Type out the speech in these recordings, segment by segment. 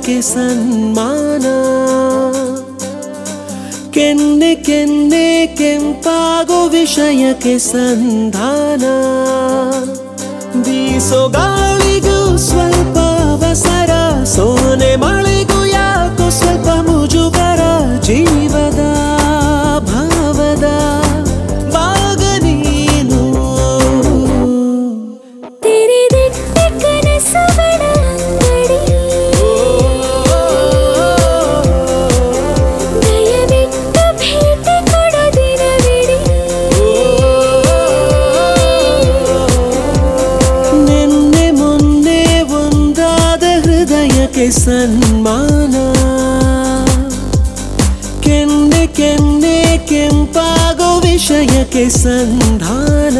ವಿಷಯಕ್ಕೆ ಸನ್ಮಾನ. ಕೆನ್ನೆ ಕೆನ್ನೆ ಕೆಂಪಾಗೋ ವಿಷಯಕ್ಕೆ ಸಂಧಾನ. ಬೀಸೋ ಗಾಳಿಗೂ ಸ್ವಲ್ಪ ಅವಸರ, ಸೋನೆ ಮಳೆಗೂ ಯಾಕೋ ಸ್ವಲ್ಪ ಮುಜುಗರ. ಜೀವದ ಭಾವದ ಭಾಗ ನೀನು. ತೆರೆದಿಟ್ಟ ಕನಸುಗಳ ಅಂಗಡಿ, ದಯವಿಟ್ಟು ಭೇಟಿ ಕೊಡು ದಿನವಿಡೀ. ನಿನ್ನೆ ಮೊನ್ನೆ ಒಂದಾದ ಹೃದಯಕ್ಕೆ ಸನ್ಮಾನ. ಕೆನ್ನೆ ಕೆನ್ನೆ ಕೆಂಪಾಗೋ ವಿಷಯಕ್ಕೆ ಸಂಧಾನ.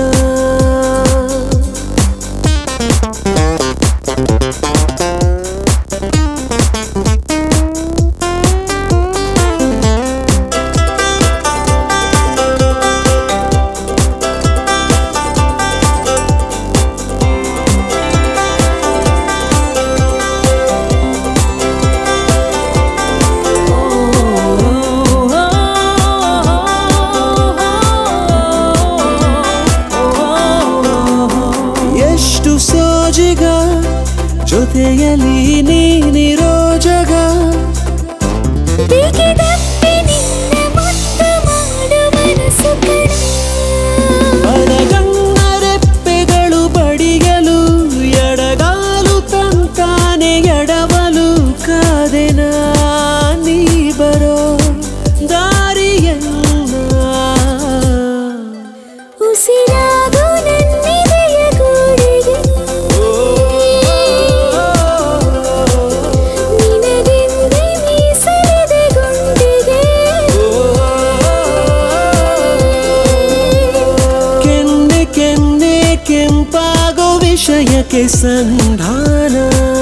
ಎಷ್ಟು ಸೋಜಿಗ ಜೊತೆಯಲ್ಲಿ ನೀನಿರೋ ಜಗ. ಬಿಗಿದಪ್ಪಿ ನಿನ್ನ ಮುತ್ತು ಮಾಡು ಮನಸ್ಸು ಕಣ. ಬಡಗಣ್ಣರೆಪ್ಪೆಗಳು ಬಡಿಯಲು ಎಡಗಾಲು ತಂತಾನೆ ಎಡವಲು. ಕಾದೆನ ನೀ ಬರೋ ದಾರಿಯನ್ನ. ಉಸಿರಾಗು ನನ್ನಿದೆಯ ಗೂಡಿಗೆ, ನಿನಗೆಂದೇ ಮೀಸಲಿದೆ ಗುಂಡಿಗೆ. ಕೆನ್ನೆ ಕೆನ್ನೆ ಕೆಂಪಾಗೋ ವಿಷಯಕ್ಕೆ ಸಂಧಾನ.